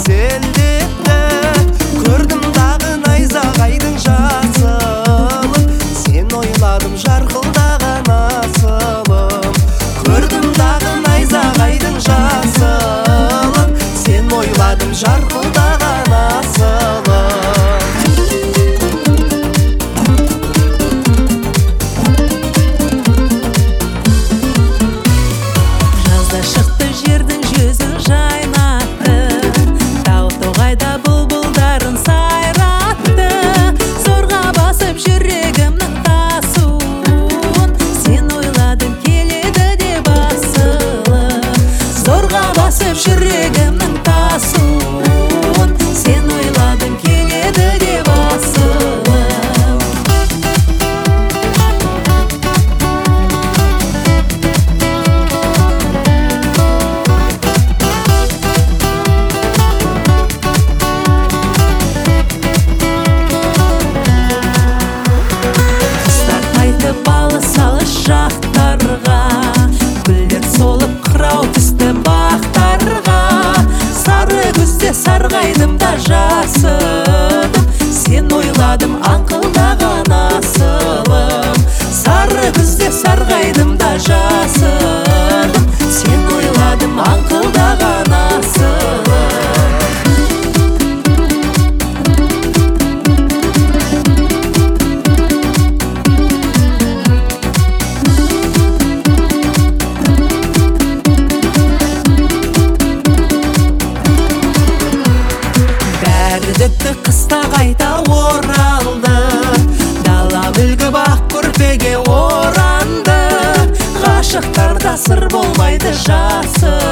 селдетті. Көрдім дағы найзағайдың жасылын, сен ойладым жарқылдаған асылым. Көрдім дағы найзағайдың жасылын, сен ойладым жарқылдаған асылым. Жазда шықты жердің жүзін жайнатты, тау-тоғайда бұлбұлдарын сайратты. Зорға басып жүрегімнің тасуын, сен ойладың келеді деп асылым. Зорға басып жүрегімнің тасуын, сен ойладың келеді деп асылым. Құстар қайтып алыс-алыс жақтарға, гүлдер солып қырау түсті бақтарға. Сары күзде сарғайдым да жасыдым, сен ойладым аңқылдаған асылым. Сары күзде сарғайдым да жасыдым, сен ойладым аңқылдаған асылым. Бәрі өтті, қыста қайта оралды, дала мүлгіп ақ көрпеге оранды. Ғашықтарда сыр болмайды жасыл,